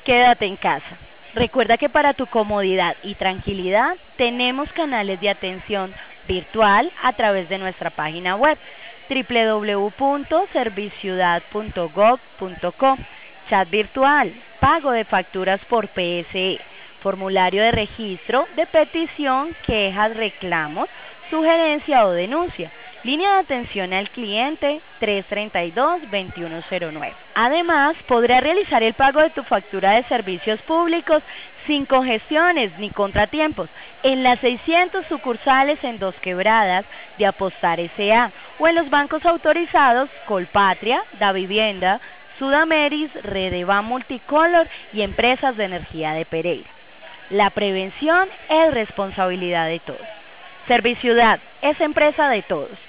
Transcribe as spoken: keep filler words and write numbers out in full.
Quédate en casa. Recuerda que para tu comodidad y tranquilidad tenemos canales de atención virtual a través de nuestra página web doble u doble u doble u punto serviciudad punto gov punto co, chat virtual, pago de facturas por P S E, formulario de registro de petición, quejas, reclamos, sugerencia o denuncia, línea de atención al cliente tres treinta y dos, veintiuno cero nueve. Además, podrás realizar el pago de tu factura de servicios públicos sin congestiones ni contratiempos en las seiscientas sucursales en Dos Quebradas de Apostar S A o en los bancos autorizados Colpatria, Davivienda, Sudameris, Redeva Multicolor y Empresas de Energía de Pereira. La prevención es responsabilidad de todos. Serviciudad es empresa de todos.